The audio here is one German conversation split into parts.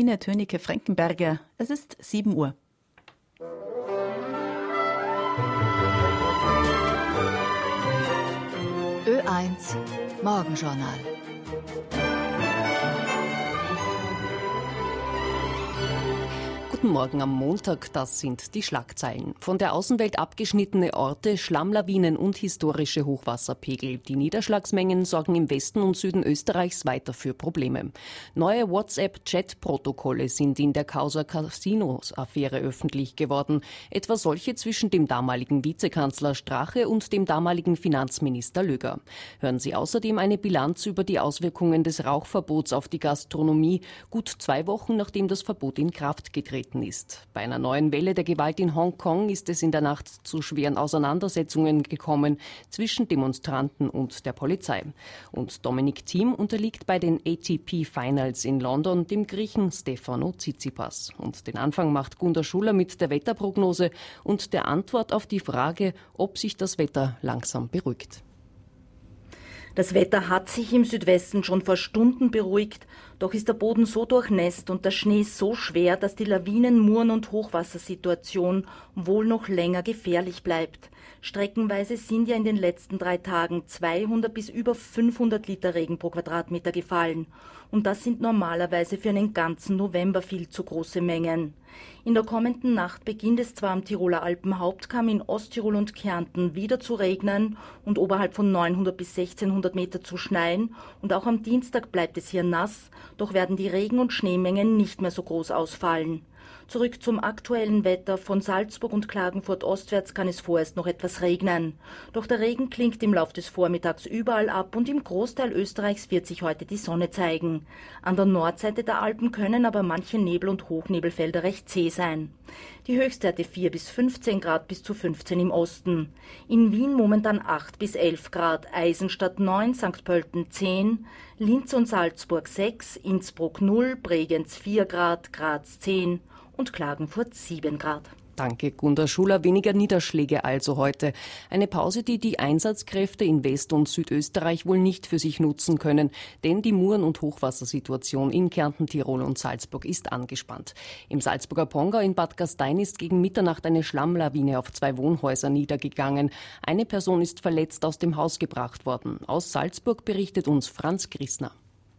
Sabine Tönike-Frankenberger. Es ist 7 Uhr. Ö1 Morgenjournal. Guten Morgen am Montag, das sind die Schlagzeilen. Von der Außenwelt abgeschnittene Orte, Schlammlawinen und historische Hochwasserpegel. Die Niederschlagsmengen sorgen im Westen und Süden Österreichs weiter für Probleme. Neue WhatsApp-Chat-Protokolle sind in der Causa Casinos-Affäre öffentlich geworden. Etwa solche zwischen dem damaligen Vizekanzler Strache und dem damaligen Finanzminister Löger. Hören Sie außerdem eine Bilanz über die Auswirkungen des Rauchverbots auf die Gastronomie, gut 2 Wochen nachdem das Verbot in Kraft getreten ist. Bei einer neuen Welle der Gewalt in Hongkong ist es in der Nacht zu schweren Auseinandersetzungen gekommen zwischen Demonstranten und der Polizei. Und Dominic Thiem unterliegt bei den ATP Finals in London dem Griechen Stefano Tsitsipas. Und den Anfang macht Gunda Schuller mit der Wetterprognose und der Antwort auf die Frage, ob sich das Wetter langsam beruhigt. Das Wetter hat sich im Südwesten schon vor Stunden beruhigt, doch ist der Boden so durchnässt und der Schnee so schwer, dass die Lawinen-, Muren- und Hochwassersituation wohl noch länger gefährlich bleibt. Streckenweise sind ja in den letzten 3 Tagen 200 bis über 500 Liter Regen pro Quadratmeter gefallen. Und das sind normalerweise für einen ganzen November viel zu große Mengen. In der kommenden Nacht beginnt es zwar am Tiroler Alpenhauptkamm in Osttirol und Kärnten wieder zu regnen und oberhalb von 900 bis 1600 Meter zu schneien und auch am Dienstag bleibt es hier nass, doch werden die Regen- und Schneemengen nicht mehr so groß ausfallen. Zurück zum aktuellen Wetter. Von Salzburg und Klagenfurt ostwärts kann es vorerst noch etwas regnen. Doch der Regen klingt im Lauf des Vormittags überall ab und im Großteil Österreichs wird sich heute die Sonne zeigen. An der Nordseite der Alpen können aber manche Nebel- und Hochnebelfelder recht zäh sein. Die Höchstwerte 4 bis 15 Grad bis zu 15 im Osten. In Wien momentan 8 bis 11 Grad, Eisenstadt 9, St. Pölten 10, Linz und Salzburg 6, Innsbruck 0, Bregenz 4 Grad, Graz 10 und Klagenfurt 7 Grad. Danke, Gunda Schuller. Weniger Niederschläge also heute. Eine Pause, die die Einsatzkräfte in West- und Südösterreich wohl nicht für sich nutzen können, denn die Muren- und Hochwassersituation in Kärnten, Tirol und Salzburg ist angespannt. Im Salzburger Pongau in Bad Gastein ist gegen Mitternacht eine Schlammlawine auf 2 Wohnhäuser niedergegangen. Eine Person ist verletzt aus dem Haus gebracht worden. Aus Salzburg berichtet uns Franz Grissner.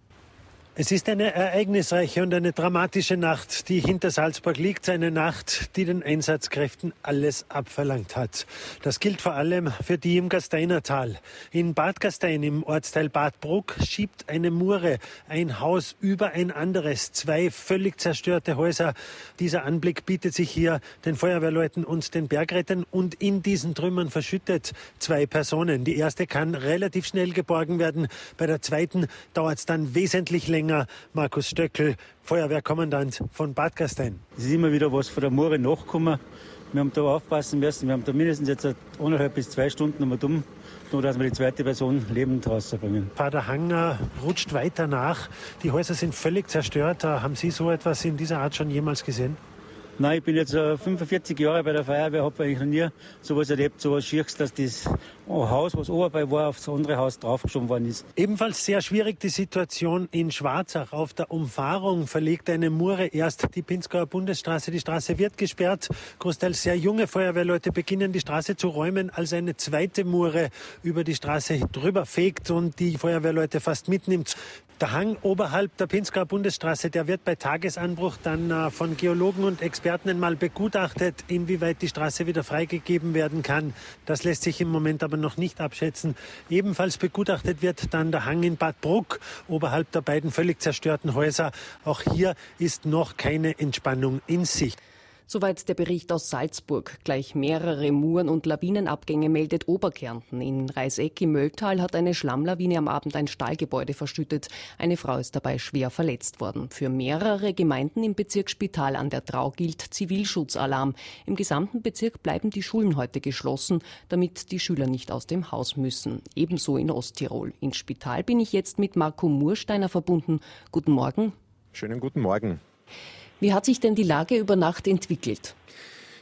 Es ist eine ereignisreiche und eine dramatische Nacht, die hinter Salzburg liegt. Eine Nacht, die den Einsatzkräften alles abverlangt hat. Das gilt vor allem für die im Gasteiner Tal. In Bad Gastein im Ortsteil Bad Bruck schiebt eine Mure ein Haus über ein anderes. 2 völlig zerstörte Häuser. Dieser Anblick bietet sich hier den Feuerwehrleuten und den Bergrettern. Und in diesen Trümmern verschüttet 2 Personen. Die erste kann relativ schnell geborgen werden. Bei der zweiten dauert es dann wesentlich länger. Markus Stöckel, Feuerwehrkommandant von Bad Gastein. Es ist immer wieder was von der Mure nachgekommen. Wir haben da aufpassen müssen. Wir haben da mindestens jetzt 1,5 bis 2 Stunden dumm, nur dass wir die zweite Person lebend rausbringen. Der Hang rutscht weiter nach. Die Häuser sind völlig zerstört. Haben Sie so etwas in dieser Art schon jemals gesehen? Nein, ich bin jetzt 45 Jahre bei der Feuerwehr, habe eigentlich noch nie sowas erlebt, sowas Schieres, dass das Haus, was oben war, auf das andere Haus draufgeschoben worden ist. Ebenfalls sehr schwierig die Situation in Schwarzach. Auf der Umfahrung verlegt eine Mure erst die Pinzgauer Bundesstraße. Die Straße wird gesperrt. Großteils sehr junge Feuerwehrleute beginnen die Straße zu räumen, als eine zweite Mure über die Straße drüber fegt und die Feuerwehrleute fast mitnimmt. Der Hang oberhalb der Pinzgauer Bundesstraße, der wird bei Tagesanbruch dann von Geologen und Experten einmal begutachtet, inwieweit die Straße wieder freigegeben werden kann. Das lässt sich im Moment aber noch nicht abschätzen. Ebenfalls begutachtet wird dann der Hang in Bad Bruck, oberhalb der beiden völlig zerstörten Häuser. Auch hier ist noch keine Entspannung in Sicht. Soweit der Bericht aus Salzburg. Gleich mehrere Muren- und Lawinenabgänge meldet Oberkärnten. In Reiseck im Mölltal hat eine Schlammlawine am Abend ein Stallgebäude verschüttet. Eine Frau ist dabei schwer verletzt worden. Für mehrere Gemeinden im Bezirk Spital an der Drau gilt Zivilschutzalarm. Im gesamten Bezirk bleiben die Schulen heute geschlossen, damit die Schüler nicht aus dem Haus müssen. Ebenso in Osttirol. In Spital bin ich jetzt mit Marco Mursteiner verbunden. Guten Morgen. Schönen guten Morgen. Wie hat sich denn die Lage über Nacht entwickelt?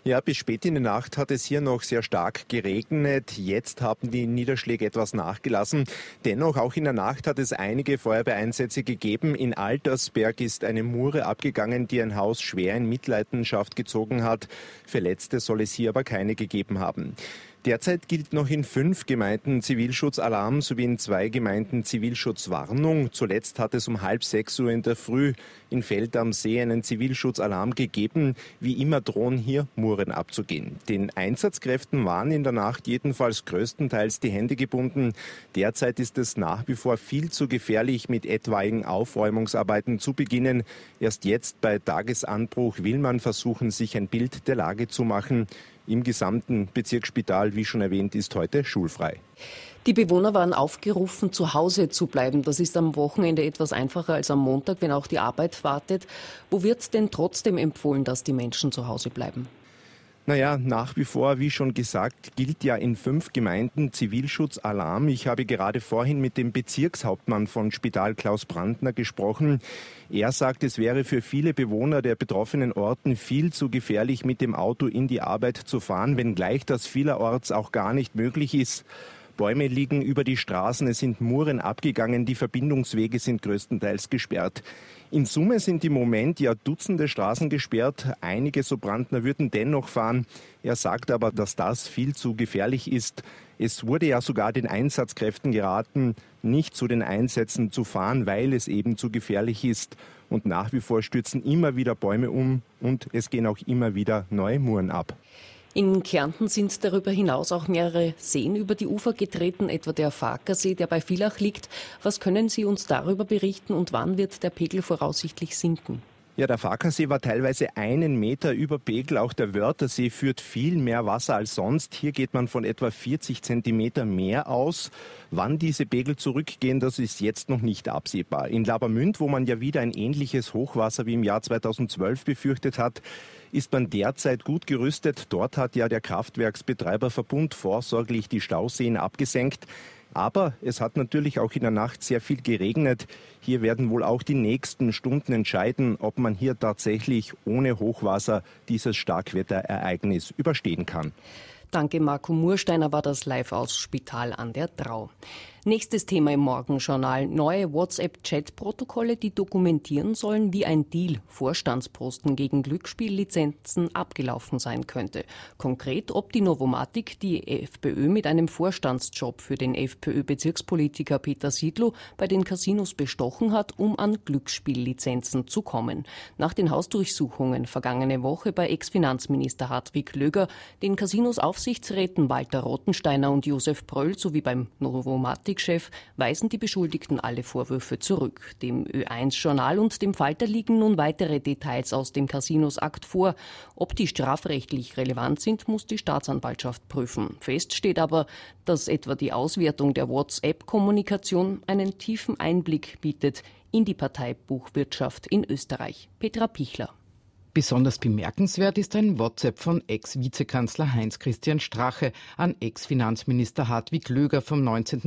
Ja, bis spät in die Nacht hat es hier noch sehr stark geregnet. Jetzt haben die Niederschläge etwas nachgelassen. Dennoch, auch in der Nacht hat es einige Feuerwehreinsätze gegeben. In Altersberg ist eine Mure abgegangen, die ein Haus schwer in Mitleidenschaft gezogen hat. Verletzte soll es hier aber keine gegeben haben. Derzeit gilt noch in 5 Gemeinden Zivilschutzalarm sowie in 2 Gemeinden Zivilschutzwarnung. Zuletzt hat es um 5:30 Uhr in der Früh in Feld am See einen Zivilschutzalarm gegeben. Wie immer drohen hier Muren abzugehen. Den Einsatzkräften waren in der Nacht jedenfalls größtenteils die Hände gebunden. Derzeit ist es nach wie vor viel zu gefährlich, mit etwaigen Aufräumungsarbeiten zu beginnen. Erst jetzt bei Tagesanbruch will man versuchen, sich ein Bild der Lage zu machen. Im gesamten Bezirksspital, wie schon erwähnt, ist heute schulfrei. Die Bewohner waren aufgerufen, zu Hause zu bleiben. Das ist am Wochenende etwas einfacher als am Montag, wenn auch die Arbeit wartet. Wo wird denn trotzdem empfohlen, dass die Menschen zu Hause bleiben? Naja, nach wie vor, wie schon gesagt, gilt ja in 5 Gemeinden Zivilschutzalarm. Ich habe gerade vorhin mit dem Bezirkshauptmann von Spital, Klaus Brandner, gesprochen. Er sagt, es wäre für viele Bewohner der betroffenen Orten viel zu gefährlich, mit dem Auto in die Arbeit zu fahren, wenngleich das vielerorts auch gar nicht möglich ist. Bäume liegen über die Straßen, es sind Muren abgegangen, die Verbindungswege sind größtenteils gesperrt. In Summe sind im Moment ja Dutzende Straßen gesperrt. Einige, so Brandner, würden dennoch fahren. Er sagt aber, dass das viel zu gefährlich ist. Es wurde ja sogar den Einsatzkräften geraten, nicht zu den Einsätzen zu fahren, weil es eben zu gefährlich ist. Und nach wie vor stürzen immer wieder Bäume um und es gehen auch immer wieder neue Muren ab. In Kärnten sind darüber hinaus auch mehrere Seen über die Ufer getreten, etwa der Farkasee, der bei Villach liegt. Was können Sie uns darüber berichten und wann wird der Pegel voraussichtlich sinken? Ja, der Farkasee war teilweise 1 Meter über Pegel. Auch der Wörthersee führt viel mehr Wasser als sonst. Hier geht man von etwa 40 Zentimeter mehr aus. Wann diese Pegel zurückgehen, das ist jetzt noch nicht absehbar. In Labermünd, wo man ja wieder ein ähnliches Hochwasser wie im Jahr 2012 befürchtet hat, ist man derzeit gut gerüstet. Dort hat ja der Kraftwerksbetreiberverbund vorsorglich die Stauseen abgesenkt. Aber es hat natürlich auch in der Nacht sehr viel geregnet. Hier werden wohl auch die nächsten Stunden entscheiden, ob man hier tatsächlich ohne Hochwasser dieses Starkwetterereignis überstehen kann. Danke, Marco Mursteiner war das live aus Spital an der Drau. Nächstes Thema im Morgenjournal. Neue WhatsApp-Chat-Protokolle, die dokumentieren sollen, wie ein Deal Vorstandsposten gegen Glücksspiellizenzen abgelaufen sein könnte. Konkret, ob die Novomatic die FPÖ mit einem Vorstandsjob für den FPÖ-Bezirkspolitiker Peter Siedlow bei den Casinos bestochen hat, um an Glücksspiellizenzen zu kommen. Nach den Hausdurchsuchungen vergangene Woche bei Ex-Finanzminister Hartwig Löger, den Casinos-Aufsichtsräten Walter Rottensteiner und Josef Pröll sowie beim Novomatic-Chef weisen die Beschuldigten alle Vorwürfe zurück. Dem Ö1-Journal und dem Falter liegen nun weitere Details aus dem Casinos-Akt vor. Ob die strafrechtlich relevant sind, muss die Staatsanwaltschaft prüfen. Fest steht aber, dass etwa die Auswertung der WhatsApp-Kommunikation einen tiefen Einblick bietet in die Parteibuchwirtschaft in Österreich. Petra Pichler. Besonders bemerkenswert ist ein WhatsApp von Ex-Vizekanzler Heinz-Christian Strache an Ex-Finanzminister Hartwig Löger vom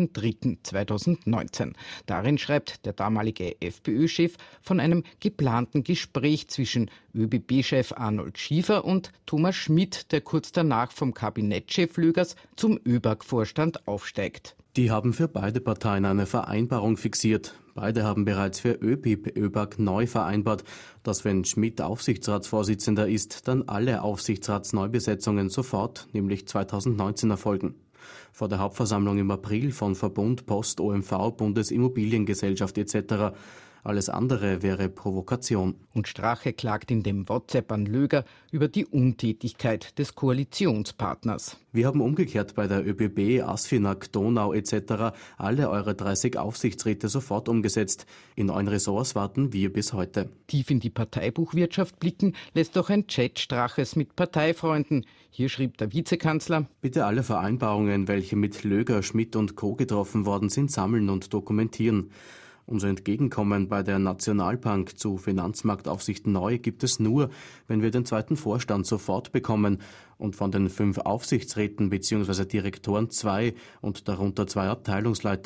19.03.2019. Darin schreibt der damalige FPÖ-Chef von einem geplanten Gespräch zwischen ÖBB-Chef Arnold Schiefer und Thomas Schmidt, der kurz danach vom Kabinettschef Lögers zum ÖBAG-Vorstand aufsteigt. Die haben für beide Parteien eine Vereinbarung fixiert. Beide haben bereits für ÖBAG neu vereinbart, dass wenn Schmidt Aufsichtsratsvorsitzender ist, dann alle Aufsichtsratsneubesetzungen sofort, nämlich 2019, erfolgen. Vor der Hauptversammlung im April von Verbund, Post, OMV, Bundesimmobiliengesellschaft etc. Alles andere wäre Provokation. Und Strache klagt in dem WhatsApp an Löger über die Untätigkeit des Koalitionspartners. Wir haben umgekehrt bei der ÖBB, Asfinag, Donau etc. alle eure 30 Aufsichtsräte sofort umgesetzt. In euren Ressorts warten wir bis heute. Tief in die Parteibuchwirtschaft blicken lässt auch ein Chat Straches mit Parteifreunden. Hier schrieb der Vizekanzler: Bitte alle Vereinbarungen, welche mit Löger, Schmidt und Co. getroffen worden sind, sammeln und dokumentieren. Unser Entgegenkommen bei der Nationalbank zu Finanzmarktaufsicht neu gibt es nur, wenn wir den zweiten Vorstand sofort bekommen und von den 5 Aufsichtsräten bzw. Direktoren 2 und darunter 2 Abteilungsleiter.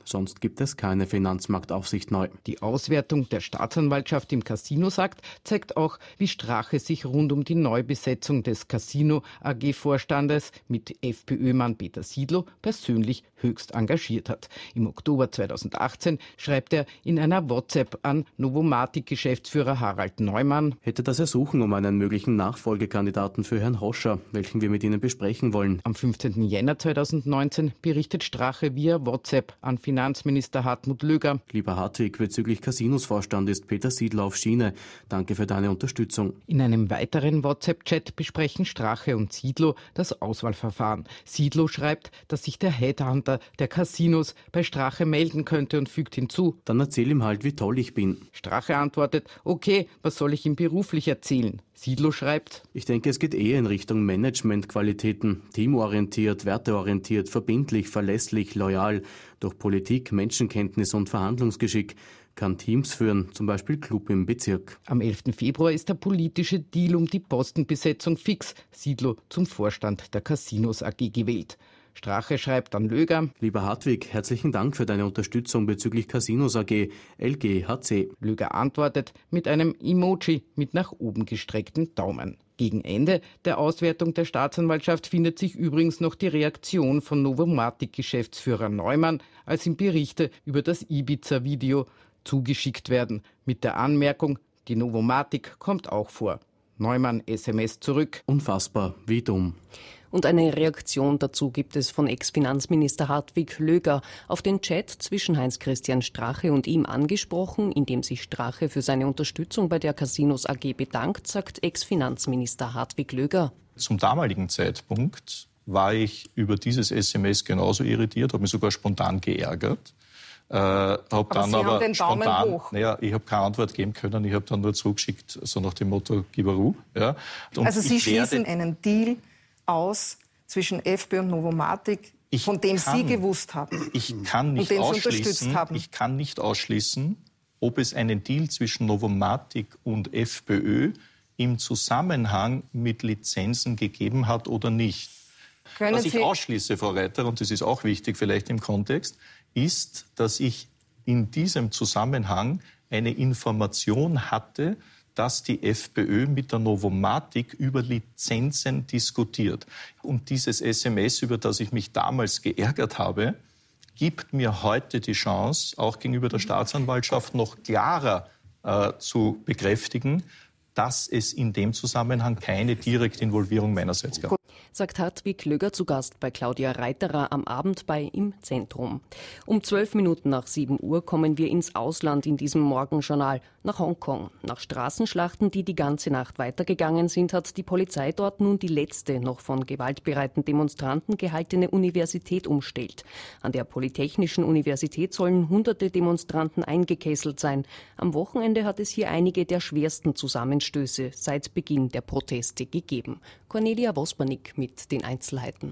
sonst gibt es keine Finanzmarktaufsicht neu. Die Auswertung der Staatsanwaltschaft im Casino zeigt auch, wie Strache sich rund um die Neubesetzung des Casino AG-Vorstandes mit FPÖ-Mann Peter Siedlow persönlich höchst engagiert hat. Im Oktober 2018 schreibt er in einer WhatsApp an Novomatic-Geschäftsführer Harald Neumann: Hätte das Ersuchen um einen möglichen Nachfolgekandidaten für Herrn Hoscher, welchen wir mit Ihnen besprechen wollen. Am 15. Jänner 2019 berichtet Strache via WhatsApp an Finanzminister Hartmut Löger: Lieber Hartwig, bezüglich Casinos-Vorstand ist Peter Siedlow auf Schiene. Danke für deine Unterstützung. In einem weiteren WhatsApp-Chat besprechen Strache und Siedlow das Auswahlverfahren. Siedlow schreibt, dass sich der Headhunter der Casinos bei Strache melden könnte und fügt hinzu: Dann erzähl ihm halt, wie toll ich bin. Strache antwortet: Okay, was soll ich ihm beruflich erzählen? Siedlow schreibt: Ich denke, es geht eher in Richtung Managementqualitäten. Teamorientiert, werteorientiert, verbindlich, verlässlich, loyal. Durch Politik, Menschenkenntnis und Verhandlungsgeschick. Kann Teams führen, zum Beispiel Club im Bezirk. Am 11. Februar ist der politische Deal um die Postenbesetzung fix. Siedlow zum Vorstand der Casinos AG gewählt. Strache schreibt an Löger: Lieber Hartwig, herzlichen Dank für deine Unterstützung bezüglich Casinos AG, LGHC. Löger antwortet mit einem Emoji mit nach oben gestreckten Daumen. Gegen Ende der Auswertung der Staatsanwaltschaft findet sich übrigens noch die Reaktion von Novomatic-Geschäftsführer Neumann, als ihm Berichte über das Ibiza-Video zugeschickt werden, mit der Anmerkung: Die Novomatic kommt auch vor. Neumann SMS zurück: Unfassbar, wie dumm. Und eine Reaktion dazu gibt es von Ex-Finanzminister Hartwig Löger auf den Chat zwischen Heinz-Christian Strache und ihm angesprochen, in dem sich Strache für seine Unterstützung bei der Casinos AG bedankt, sagt Ex-Finanzminister Hartwig Löger: Zum damaligen Zeitpunkt war ich über dieses SMS genauso irritiert, habe mich sogar spontan geärgert. Habe dann aber den Daumen spontan, hoch. Ich habe keine Antwort geben können, ich habe dann nur zurückgeschickt, so nach dem Motto, gib Ruhe. Ja. Also Sie schließen einen Deal aus zwischen FPÖ und Novomatic, von dem Sie gewusst haben. Ich kann nicht ausschließen, ob es einen Deal zwischen Novomatic und FPÖ im Zusammenhang mit Lizenzen gegeben hat oder nicht. Was ich ausschließe, Frau Reiter, und das ist auch wichtig vielleicht im Kontext, ist, dass ich in diesem Zusammenhang eine Information hatte, dass die FPÖ mit der Novomatic über Lizenzen diskutiert. Und dieses SMS, über das ich mich damals geärgert habe, gibt mir heute die Chance, auch gegenüber der Staatsanwaltschaft noch klarer zu bekräftigen, dass es in dem Zusammenhang keine direkte Involvierung meinerseits gab. Sagt Hartwig Löger zu Gast bei Claudia Reiterer am Abend bei Im Zentrum. Um 12 Minuten nach 7 Uhr kommen wir ins Ausland in diesem Morgenjournal, nach Hongkong. Nach Straßenschlachten, die ganze Nacht weitergegangen sind, hat die Polizei dort nun die letzte noch von gewaltbereiten Demonstranten gehaltene Universität umstellt. An der Polytechnischen Universität sollen hunderte Demonstranten eingekesselt sein. Am Wochenende hat es hier einige der schwersten Zusammenstöße seit Beginn der Proteste gegeben. Cornelia Wospernick mit den Einzelheiten.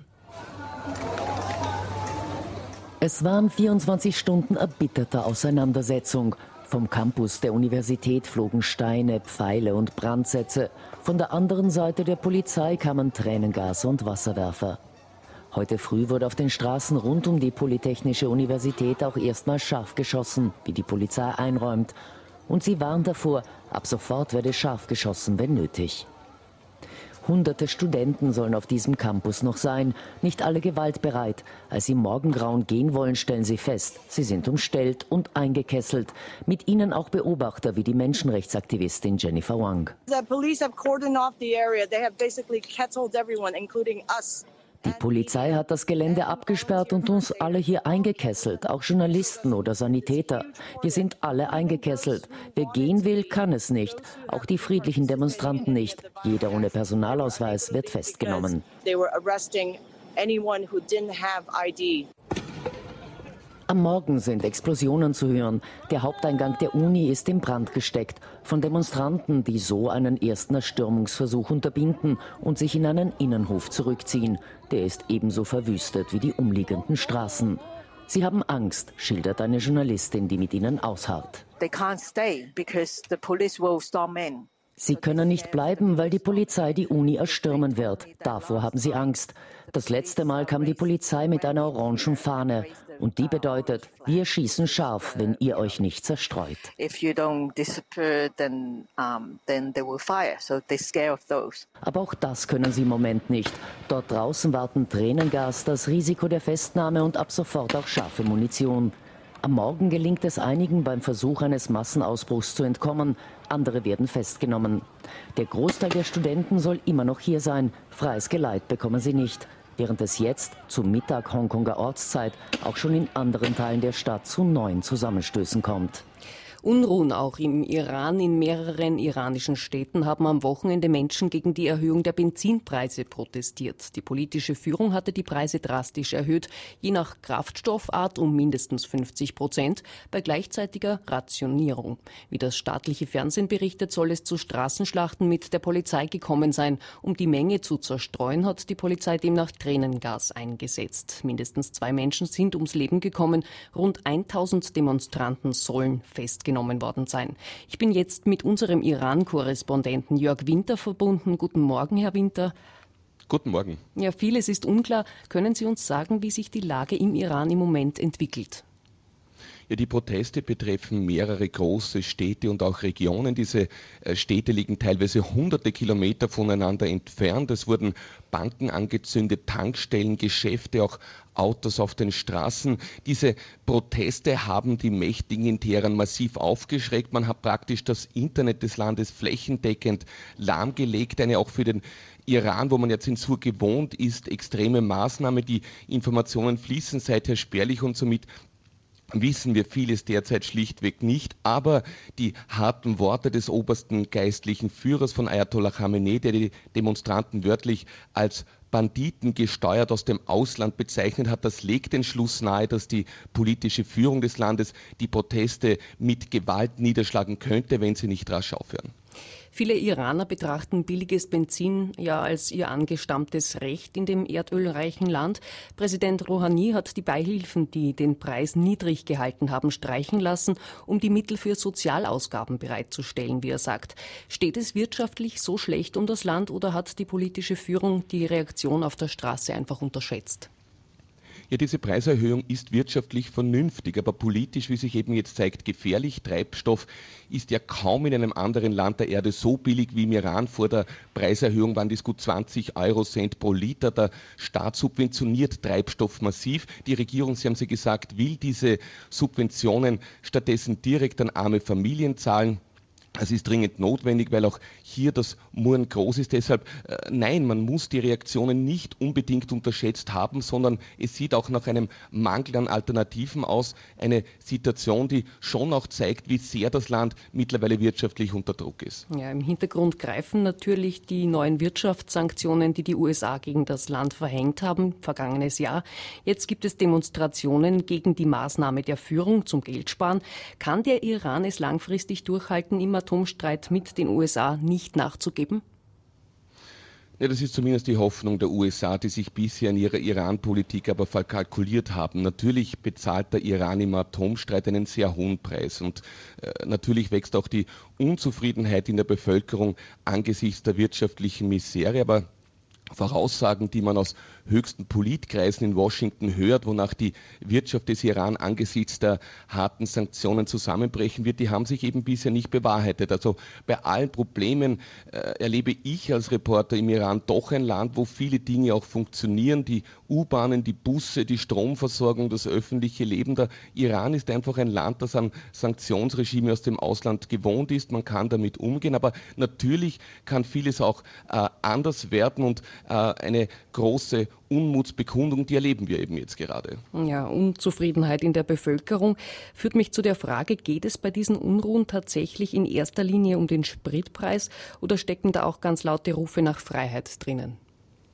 Es waren 24 Stunden erbitterter Auseinandersetzung. Vom Campus der Universität flogen Steine, Pfeile und Brandsätze. Von der anderen Seite der Polizei kamen Tränengas und Wasserwerfer. Heute früh wurde auf den Straßen rund um die Polytechnische Universität auch erstmal scharf geschossen, wie die Polizei einräumt. Und sie warnt davor, ab sofort werde scharf geschossen, wenn nötig. Hunderte Studenten sollen auf diesem Campus noch sein, nicht alle gewaltbereit. Als sie morgengrauen gehen wollen, stellen sie fest, sie sind umstellt und eingekesselt. Mit ihnen auch Beobachter wie die Menschenrechtsaktivistin Jennifer Wang. The police have cordoned off the area. They have basically kettled everyone, including us. Die Polizei hat das Gelände abgesperrt und uns alle hier eingekesselt, auch Journalisten oder Sanitäter. Wir sind alle eingekesselt. Wer gehen will, kann es nicht. Auch die friedlichen Demonstranten nicht. Jeder ohne Personalausweis wird festgenommen. Am Morgen sind Explosionen zu hören. Der Haupteingang der Uni ist in Brand gesteckt. Von Demonstranten, die so einen ersten Erstürmungsversuch unterbinden und sich in einen Innenhof zurückziehen. Der ist ebenso verwüstet wie die umliegenden Straßen. Sie haben Angst, schildert eine Journalistin, die mit ihnen ausharrt. They can't stay because the police will storm in. Sie können nicht bleiben, weil die Polizei die Uni erstürmen wird. Davor haben sie Angst. Das letzte Mal kam die Polizei mit einer orangen Fahne. Und die bedeutet, wir schießen scharf, wenn ihr euch nicht zerstreut. Aber auch das können sie im Moment nicht. Dort draußen warten Tränengas, das Risiko der Festnahme und ab sofort auch scharfe Munition. Am Morgen gelingt es einigen beim Versuch eines Massenausbruchs zu entkommen. Andere werden festgenommen. Der Großteil der Studenten soll immer noch hier sein. Freies Geleit bekommen sie nicht. Während es jetzt, zum Mittag Hongkonger Ortszeit, auch schon in anderen Teilen der Stadt zu neuen Zusammenstößen kommt. Unruhen auch im Iran. In mehreren iranischen Städten haben am Wochenende Menschen gegen die Erhöhung der Benzinpreise protestiert. Die politische Führung hatte die Preise drastisch erhöht, je nach Kraftstoffart um mindestens 50%, bei gleichzeitiger Rationierung. Wie das staatliche Fernsehen berichtet, soll es zu Straßenschlachten mit der Polizei gekommen sein. Um die Menge zu zerstreuen, hat die Polizei demnach Tränengas eingesetzt. Mindestens 2 Menschen sind ums Leben gekommen. Rund 1000 Demonstranten sollen festgenommen worden sein. Ich bin jetzt mit unserem Iran-Korrespondenten Jörg Winter verbunden. Guten Morgen, Herr Winter. Guten Morgen. Ja, vieles ist unklar. Können Sie uns sagen, wie sich die Lage im Iran im Moment entwickelt? Ja, die Proteste betreffen mehrere große Städte und auch Regionen. Diese Städte liegen teilweise hunderte Kilometer voneinander entfernt. Es wurden Banken angezündet, Tankstellen, Geschäfte, auch Autos auf den Straßen. Diese Proteste haben die Mächtigen in Teheran massiv aufgeschreckt. Man hat praktisch das Internet des Landes flächendeckend lahmgelegt. Eine auch für den Iran, wo man ja Zensur gewohnt ist, extreme Maßnahme. Die Informationen fließen seither spärlich und somit wissen wir vieles derzeit schlichtweg nicht, aber die harten Worte des obersten geistlichen Führers von Ayatollah Khamenei, der die Demonstranten wörtlich als Banditen gesteuert aus dem Ausland bezeichnet hat, das legt den Schluss nahe, dass die politische Führung des Landes die Proteste mit Gewalt niederschlagen könnte, wenn sie nicht rasch aufhören. Viele Iraner betrachten billiges Benzin ja als ihr angestammtes Recht in dem erdölreichen Land. Präsident Rouhani hat die Beihilfen, die den Preis niedrig gehalten haben, streichen lassen, um die Mittel für Sozialausgaben bereitzustellen, wie er sagt. Steht es wirtschaftlich so schlecht um das Land oder hat die politische Führung die Reaktion auf der Straße einfach unterschätzt? Ja, diese Preiserhöhung ist wirtschaftlich vernünftig, aber politisch, wie sich eben jetzt zeigt, gefährlich. Treibstoff ist ja kaum in einem anderen Land der Erde so billig wie im Iran. Vor der Preiserhöhung waren das gut 20 Eurocent pro Liter. Der Staat subventioniert Treibstoff massiv. Die Regierung, Sie haben sie gesagt, will diese Subventionen stattdessen direkt an arme Familien zahlen. Es ist dringend notwendig, weil auch hier das Murren groß ist. Deshalb, nein, man muss die Reaktionen nicht unbedingt unterschätzt haben, sondern es sieht auch nach einem Mangel an Alternativen aus. Eine Situation, die schon auch zeigt, wie sehr das Land mittlerweile wirtschaftlich unter Druck ist. Ja, im Hintergrund greifen natürlich die neuen Wirtschaftssanktionen, die die USA gegen das Land verhängt haben, vergangenes Jahr. Jetzt gibt es Demonstrationen gegen die Maßnahme der Führung zum Geldsparen. Kann der Iran es langfristig durchhalten, im Atomstreit mit den USA nicht nachzugeben? Ja, das ist zumindest die Hoffnung der USA, die sich bisher in ihrer Iran-Politik aber verkalkuliert haben. Natürlich bezahlt der Iran im Atomstreit einen sehr hohen Preis und natürlich wächst auch die Unzufriedenheit in der Bevölkerung angesichts der wirtschaftlichen Misere, aber Voraussagen, die man aus höchsten Politkreisen in Washington hört, wonach die Wirtschaft des Iran angesichts der harten Sanktionen zusammenbrechen wird, die haben sich eben bisher nicht bewahrheitet. Also bei allen Problemen erlebe ich als Reporter im Iran doch ein Land, wo viele Dinge auch funktionieren. Die U-Bahnen, die Busse, die Stromversorgung, das öffentliche Leben. Der Iran ist einfach ein Land, das an Sanktionsregime aus dem Ausland gewohnt ist. Man kann damit umgehen, aber natürlich kann vieles auch anders werden und eine große Unmutsbekundung, die erleben wir eben jetzt gerade. Ja, Unzufriedenheit in der Bevölkerung führt mich zu der Frage, geht es bei diesen Unruhen tatsächlich in erster Linie um den Spritpreis oder stecken da auch ganz laute Rufe nach Freiheit drinnen?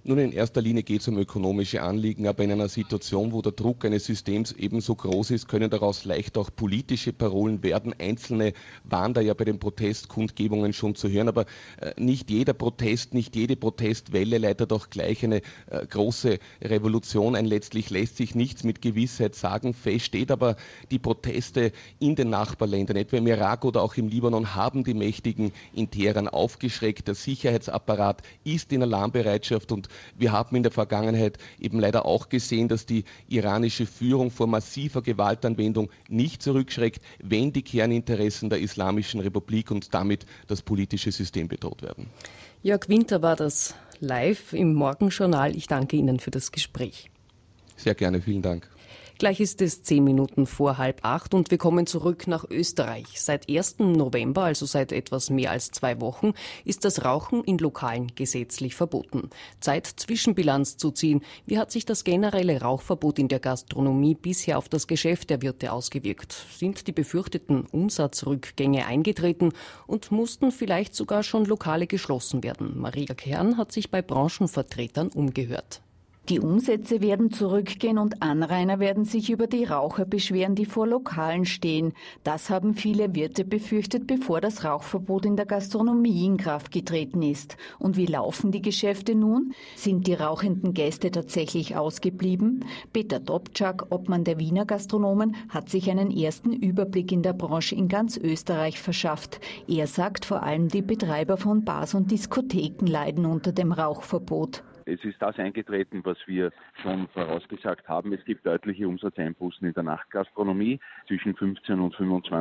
Nun, in erster Linie geht es um ökonomische Anliegen, aber in einer Situation, wo der Druck eines Systems ebenso groß ist, können daraus leicht auch politische Parolen werden. Einzelne waren da ja bei den Protestkundgebungen schon zu hören, aber nicht jeder Protest, nicht jede Protestwelle leitet auch gleich eine große Revolution ein. Letztlich lässt sich nichts mit Gewissheit sagen. Fest steht aber, die Proteste in den Nachbarländern, etwa im Irak oder auch im Libanon, haben die Mächtigen in Teheran aufgeschreckt. Der Sicherheitsapparat ist in Alarmbereitschaft und wir haben in der Vergangenheit eben leider auch gesehen, dass die iranische Führung vor massiver Gewaltanwendung nicht zurückschreckt, wenn die Kerninteressen der Islamischen Republik und damit das politische System bedroht werden. Jörg Winter war das live im Morgenjournal. Ich danke Ihnen für das Gespräch. Sehr gerne, vielen Dank. Gleich ist es 10 Minuten vor 7:30 und wir kommen zurück nach Österreich. Seit 1. November, also seit etwas mehr als 2 Wochen, ist das Rauchen in Lokalen gesetzlich verboten. Zeit, Zwischenbilanz zu ziehen. Wie hat sich das generelle Rauchverbot in der Gastronomie bisher auf das Geschäft der Wirte ausgewirkt? Sind die befürchteten Umsatzrückgänge eingetreten und mussten vielleicht sogar schon Lokale geschlossen werden? Maria Kern hat sich bei Branchenvertretern umgehört. Die Umsätze werden zurückgehen und Anrainer werden sich über die Raucher beschweren, die vor Lokalen stehen. Das haben viele Wirte befürchtet, bevor das Rauchverbot in der Gastronomie in Kraft getreten ist. Und wie laufen die Geschäfte nun? Sind die rauchenden Gäste tatsächlich ausgeblieben? Peter Dobczak, Obmann der Wiener Gastronomen, hat sich einen ersten Überblick in der Branche in ganz Österreich verschafft. Er sagt, vor allem die Betreiber von Bars und Diskotheken leiden unter dem Rauchverbot. Es ist das eingetreten, was wir schon vorausgesagt haben. Es gibt deutliche Umsatzeinbußen in der Nachtgastronomie zwischen 15 und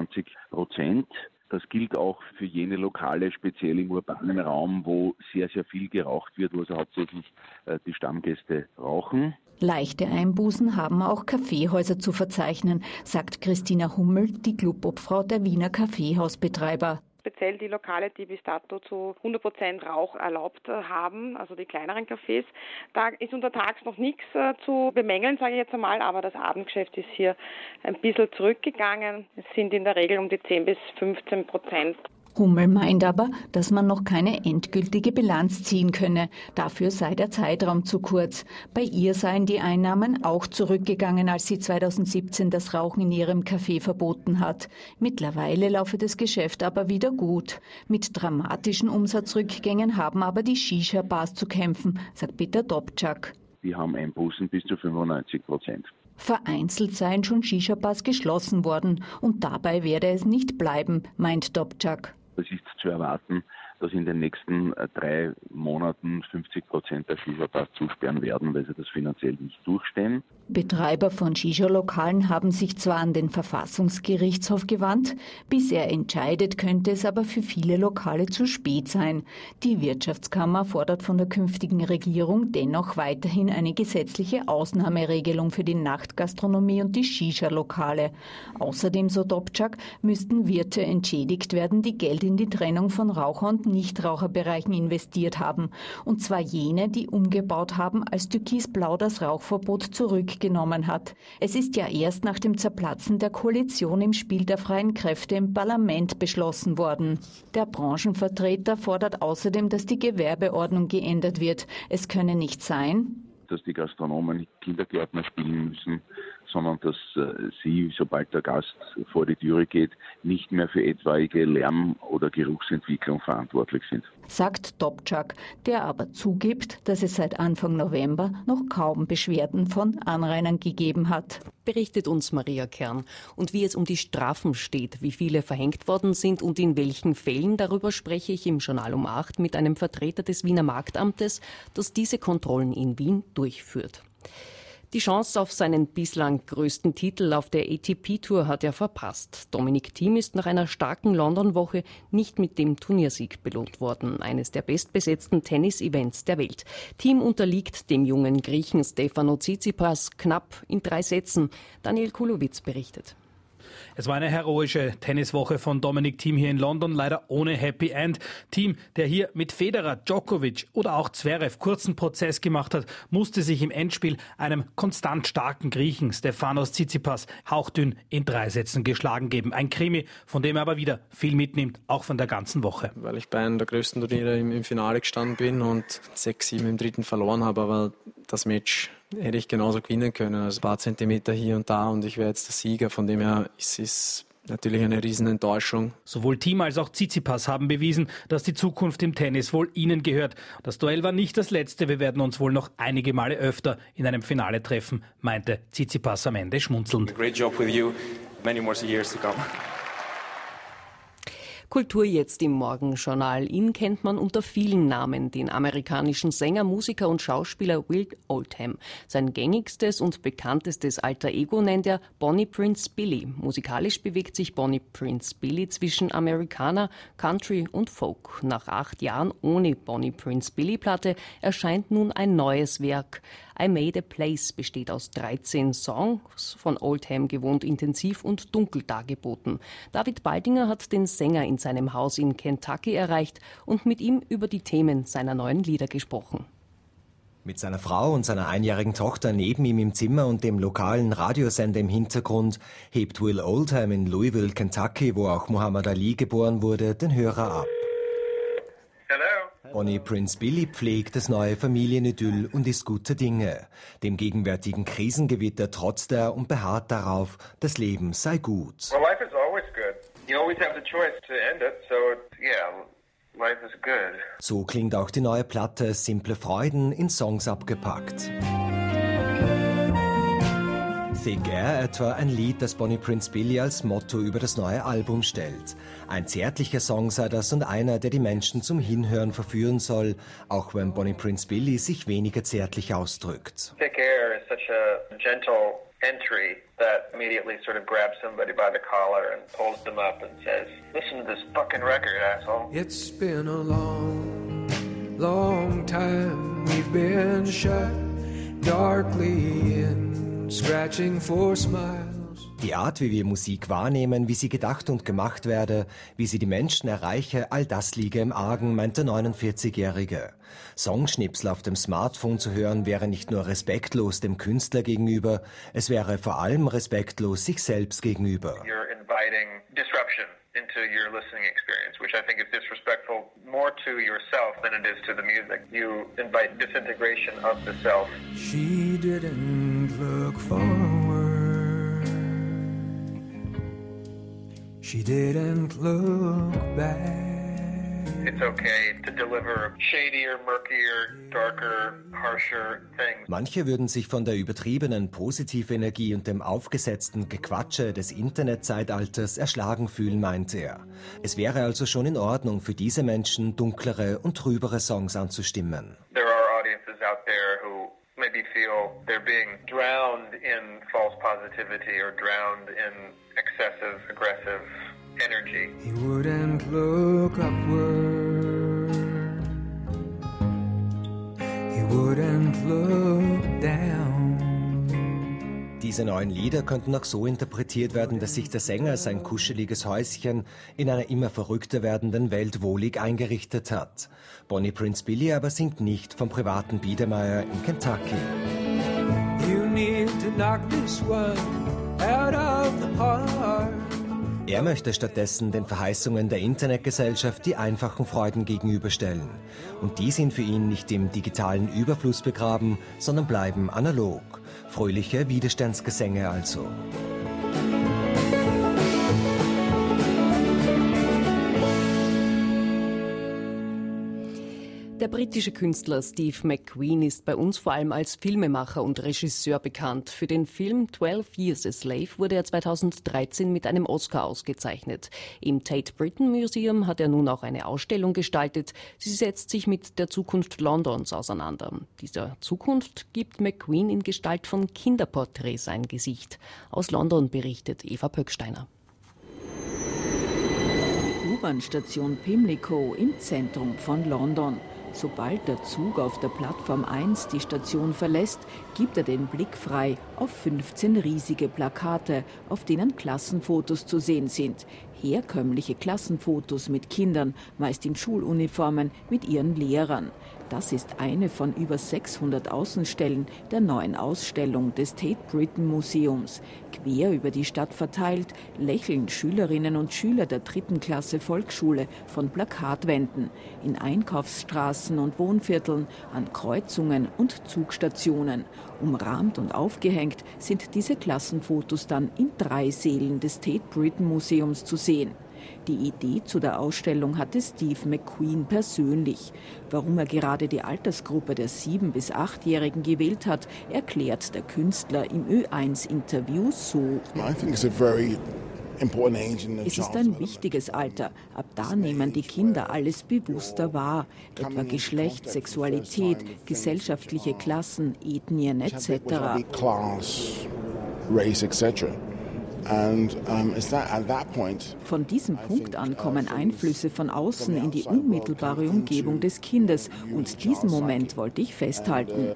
25%. Das gilt auch für jene Lokale, speziell im urbanen Raum, wo sehr, sehr viel geraucht wird, wo also hauptsächlich die Stammgäste rauchen. Leichte Einbußen haben auch Kaffeehäuser zu verzeichnen, sagt Christina Hummel, die Clubobfrau der Wiener Kaffeehausbetreiber. Speziell die Lokale, die bis dato zu 100% Rauch erlaubt haben, also die kleineren Cafés. Da ist untertags noch nichts zu bemängeln, sage ich jetzt einmal, aber das Abendgeschäft ist hier ein bisschen zurückgegangen. Es sind in der Regel um die 10 bis 15%. Hummel meint aber, dass man noch keine endgültige Bilanz ziehen könne. Dafür sei der Zeitraum zu kurz. Bei ihr seien die Einnahmen auch zurückgegangen, als sie 2017 das Rauchen in ihrem Café verboten hat. Mittlerweile laufe das Geschäft aber wieder gut. Mit dramatischen Umsatzrückgängen haben aber die Shisha-Bars zu kämpfen, sagt Peter Dobczak. Die haben Einbußen bis zu 95%. Vereinzelt seien schon Shisha-Bars geschlossen worden und dabei werde es nicht bleiben, meint Dobczak. Es ist zu erwarten, dass in den nächsten 3 Monaten 50% der Shisha-Bars zusperren werden, weil sie das finanziell nicht durchstehen. Betreiber von Shisha-Lokalen haben sich zwar an den Verfassungsgerichtshof gewandt, bis er entscheidet, könnte es aber für viele Lokale zu spät sein. Die Wirtschaftskammer fordert von der künftigen Regierung dennoch weiterhin eine gesetzliche Ausnahmeregelung für die Nachtgastronomie und die Shisha-Lokale. Außerdem, so Dobczak, müssten Wirte entschädigt werden, die Geld in die Trennung von Raucher- und Nichtraucherbereichen investiert haben. Und zwar jene, die umgebaut haben, als Türkisblau das Rauchverbot zurückgenommen hat. Es ist ja erst nach dem Zerplatzen der Koalition im Spiel der freien Kräfte im Parlament beschlossen worden. Der Branchenvertreter fordert außerdem, dass die Gewerbeordnung geändert wird. Es könne nicht sein, dass die Gastronomen Kindergärtner spielen müssen, sondern dass sie, sobald der Gast vor die Türe geht, nicht mehr für etwaige Lärm- oder Geruchsentwicklung verantwortlich sind. Sagt Dobczak, der aber zugibt, dass es seit Anfang November noch kaum Beschwerden von Anrainern gegeben hat. Berichtet uns Maria Kern. Und wie es um die Strafen steht, wie viele verhängt worden sind und in welchen Fällen, darüber spreche ich im Journal um 8 mit einem Vertreter des Wiener Marktamtes, das diese Kontrollen in Wien durchführt. Die Chance auf seinen bislang größten Titel auf der ATP-Tour hat er verpasst. Dominic Thiem ist nach einer starken London-Woche nicht mit dem Turniersieg belohnt worden, eines der bestbesetzten Tennis-Events der Welt. Thiem unterliegt dem jungen Griechen Stefano Tsitsipas knapp in 3 Sätzen. Daniel Kulowitz berichtet. Es war eine heroische Tenniswoche von Dominic Thiem hier in London, leider ohne Happy End. Thiem, der hier mit Federer, Djokovic oder auch Zverev kurzen Prozess gemacht hat, musste sich im Endspiel einem konstant starken Griechen, Stefanos Tsitsipas, hauchdünn in 3 Sätzen geschlagen geben. Ein Krimi, von dem er aber wieder viel mitnimmt, auch von der ganzen Woche. Weil ich bei einem der größten Turniere im Finale gestanden bin und 6-7 im dritten verloren habe, aber das Match hätte ich genauso gewinnen können. Also ein paar Zentimeter hier und da und ich wäre jetzt der Sieger. Von dem her ist es natürlich eine Riesenenttäuschung. Sowohl Thiem als auch Tsitsipas haben bewiesen, dass die Zukunft im Tennis wohl ihnen gehört. Das Duell war nicht das letzte. Wir werden uns wohl noch einige Male öfter in einem Finale treffen, meinte Tsitsipas am Ende schmunzelnd. Great job with you. Many more years to come. Kultur jetzt im Morgenjournal. Ihn kennt man unter vielen Namen, den amerikanischen Sänger, Musiker und Schauspieler Will Oldham. Sein gängigstes und bekanntestes Alter Ego nennt er Bonnie Prince Billy. Musikalisch bewegt sich Bonnie Prince Billy zwischen Americana, Country und Folk. Nach 8 Jahren ohne Bonnie Prince Billy Platte erscheint nun ein neues Werk. I Made a Place besteht aus 13 Songs, von Oldham gewohnt intensiv und dunkel dargeboten. David Baldinger hat den Sänger in seinem Haus in Kentucky erreicht und mit ihm über die Themen seiner neuen Lieder gesprochen. Mit seiner Frau und seiner 1-jährigen Tochter neben ihm im Zimmer und dem lokalen Radiosender im Hintergrund hebt Will Oldham in Louisville, Kentucky, wo auch Muhammad Ali geboren wurde, den Hörer ab. Bonnie Prince Billy pflegt das neue Familienidyll und ist guter Dinge. Dem gegenwärtigen Krisengewitter trotzt er und beharrt darauf, das Leben sei gut. Well, life is always good. You always have the choice to end it, so yeah, life is good. So klingt auch die neue Platte, simple Freuden in Songs abgepackt. Thick Air etwa ein Lied, das Bonnie Prince Billy als Motto über das neue Album stellt. Ein zärtlicher Song sei das und einer, der die Menschen zum Hinhören verführen soll, auch wenn Bonnie Prince Billy sich weniger zärtlich ausdrückt. Thick Air is such a gentle entry that immediately sort of grabs somebody by the collar and pulls them up and says, "Listen to this fucking record, asshole." It's been a long, long time we've been shut darkly in. Scratching for smiles. Die Art, wie wir Musik wahrnehmen, wie sie gedacht und gemacht werde, wie sie die Menschen erreiche, all das liege im Argen, meint der 49-Jährige. Songschnipsel auf dem Smartphone zu hören, wäre nicht nur respektlos dem Künstler gegenüber, es wäre vor allem respektlos sich selbst gegenüber. You're inviting disruption into your listening experience, which I think is disrespectful more to yourself than it is to the music. You invite disintegration of the self. She didn't look forward. She didn't look back. It's okay to deliver shadier, murkier, darker, harsher things. Manche würden sich von der übertriebenen positiven Energie und dem aufgesetzten Gequatsche des Internetzeitalters erschlagen fühlen, meinte er. Es wäre also schon in Ordnung für diese Menschen, dunklere und trübere Songs anzustimmen. There are audiences out there who maybe feel they're being drowned in false positivity or drowned in excessive, aggressive energy. He wouldn't look upward. He wouldn't look down. Diese neuen Lieder könnten auch so interpretiert werden, dass sich der Sänger sein kuscheliges Häuschen in einer immer verrückter werdenden Welt wohlig eingerichtet hat. Bonnie Prince Billy aber singt nicht vom privaten Biedermeier in Kentucky. You need to knock this one out of the park. Er möchte stattdessen den Verheißungen der Internetgesellschaft die einfachen Freuden gegenüberstellen. Und die sind für ihn nicht im digitalen Überfluss begraben, sondern bleiben analog. Fröhliche Widerstandsgesänge also. Der britische Künstler Steve McQueen ist bei uns vor allem als Filmemacher und Regisseur bekannt. Für den Film 12 Years a Slave wurde er 2013 mit einem Oscar ausgezeichnet. Im Tate Britain Museum hat er nun auch eine Ausstellung gestaltet. Sie setzt sich mit der Zukunft Londons auseinander. Dieser Zukunft gibt McQueen in Gestalt von Kinderporträts ein Gesicht. Aus London berichtet Eva Pöcksteiner. Die U-Bahn-Station Pimlico im Zentrum von London. Sobald der Zug auf der Plattform 1 die Station verlässt, gibt er den Blick frei auf 15 riesige Plakate, auf denen Klassenfotos zu sehen sind. Herkömmliche Klassenfotos mit Kindern, meist in Schuluniformen, mit ihren Lehrern. Das ist eine von über 600 Außenstellen der neuen Ausstellung des Tate Britain Museums. Quer über die Stadt verteilt lächeln Schülerinnen und Schüler der 3. Klasse Volksschule von Plakatwänden. In Einkaufsstraßen und Wohnvierteln, an Kreuzungen und Zugstationen. Umrahmt und aufgehängt sind diese Klassenfotos dann in 3 Sälen des Tate Britain Museums zu sehen. Die Idee zu der Ausstellung hatte Steve McQueen persönlich. Warum er gerade die Altersgruppe der 7- bis 8-Jährigen gewählt hat, erklärt der Künstler im Ö1-Interview so. Es ist ein wichtiges Alter. Ab da nehmen die Kinder alles bewusster wahr, etwa Geschlecht, Sexualität, gesellschaftliche Klassen, Ethnien etc. Von diesem Punkt an kommen Einflüsse von außen in die unmittelbare Umgebung des Kindes. Und diesen Moment wollte ich festhalten.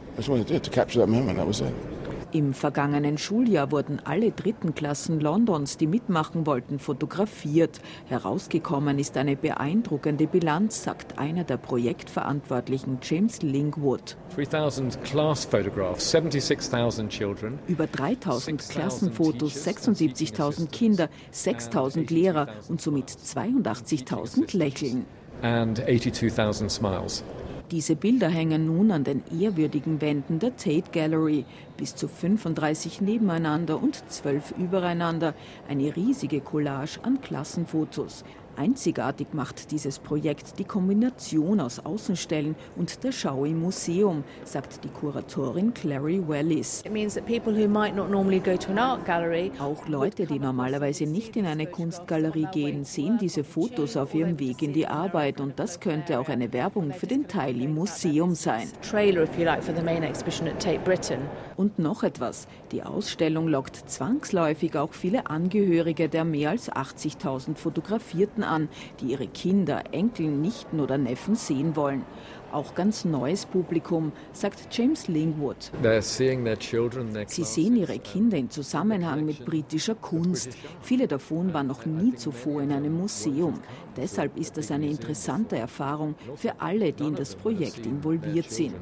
Im vergangenen Schuljahr wurden alle 3. Klassen Londons, die mitmachen wollten, fotografiert. Herausgekommen ist eine beeindruckende Bilanz, sagt einer der Projektverantwortlichen, James Lingwood. 3,000 class photographs, 76,000 children. Über 3.000 Klassenfotos, 76.000 Kinder, 6.000 Lehrer und somit 82.000 Lächeln. And 82,000 smiles. Diese Bilder hängen nun an den ehrwürdigen Wänden der Tate Gallery. Bis zu 35 nebeneinander und 12 übereinander. Eine riesige Collage an Klassenfotos. Einzigartig macht dieses Projekt die Kombination aus Außenstellen und der Schau im Museum, sagt die Kuratorin Clary Wallis. Auch Leute, die normalerweise nicht in eine Kunstgalerie gehen, sehen diese Fotos auf ihrem Weg in die Arbeit und das könnte auch eine Werbung für den Teil im Museum sein. Und noch etwas, die Ausstellung lockt zwangsläufig auch viele Angehörige der mehr als 80.000 Fotografierten an, die ihre Kinder, Enkel, Nichten oder Neffen sehen wollen. Auch ganz neues Publikum, sagt James Lingwood. Sie sehen ihre Kinder in Zusammenhang mit britischer Kunst. Viele davon waren noch nie zuvor in einem Museum. Deshalb ist das eine interessante Erfahrung für alle, die in das Projekt involviert sind.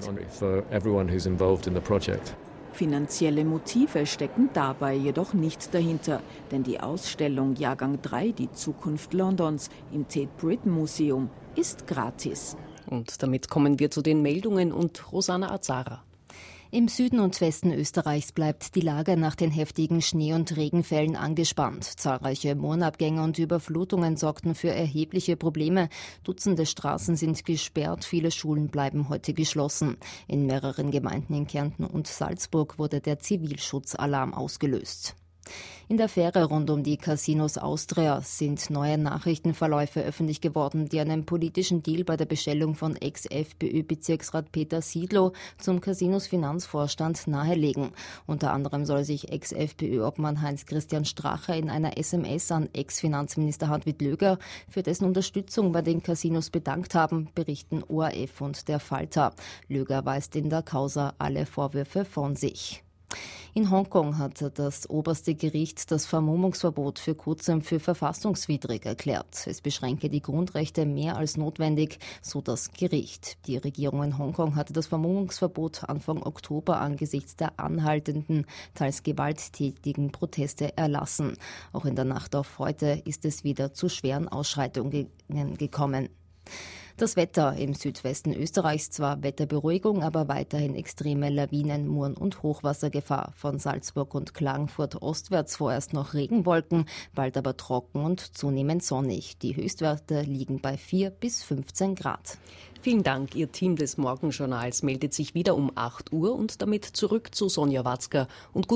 Finanzielle Motive stecken dabei jedoch nicht dahinter, denn die Ausstellung Jahrgang 3, die Zukunft Londons, im Tate Britain Museum, ist gratis. Und damit kommen wir zu den Meldungen und Rosanna Azara. Im Süden und Westen Österreichs bleibt die Lage nach den heftigen Schnee- und Regenfällen angespannt. Zahlreiche Moorenabgänge und Überflutungen sorgten für erhebliche Probleme. Dutzende Straßen sind gesperrt, viele Schulen bleiben heute geschlossen. In mehreren Gemeinden in Kärnten und Salzburg wurde der Zivilschutzalarm ausgelöst. In der Affäre rund um die Casinos Austria sind neue Nachrichtenverläufe öffentlich geworden, die einen politischen Deal bei der Bestellung von Ex-FPÖ-Bezirksrat Peter Siedlow zum Casinos Finanzvorstand nahelegen. Unter anderem soll sich Ex-FPÖ-Obmann Heinz-Christian Strache in einer SMS an Ex-Finanzminister Hartwig Löger für dessen Unterstützung bei den Casinos bedankt haben, berichten ORF und der Falter. Löger weist in der Causa alle Vorwürfe von sich. In Hongkong hat das oberste Gericht das Vermummungsverbot für kurzem für verfassungswidrig erklärt. Es beschränke die Grundrechte mehr als notwendig, so das Gericht. Die Regierung in Hongkong hatte das Vermummungsverbot Anfang Oktober angesichts der anhaltenden, teils gewalttätigen Proteste erlassen. Auch in der Nacht auf heute ist es wieder zu schweren Ausschreitungen gekommen. Das Wetter im Südwesten Österreichs, zwar Wetterberuhigung, aber weiterhin extreme Lawinen, Muren- und Hochwassergefahr. Von Salzburg und Klagenfurt ostwärts vorerst noch Regenwolken, bald aber trocken und zunehmend sonnig. Die Höchstwerte liegen bei 4 bis 15 Grad. Vielen Dank. Ihr Team des Morgenjournals meldet sich wieder um 8 Uhr und damit zurück zu Sonja Watzker und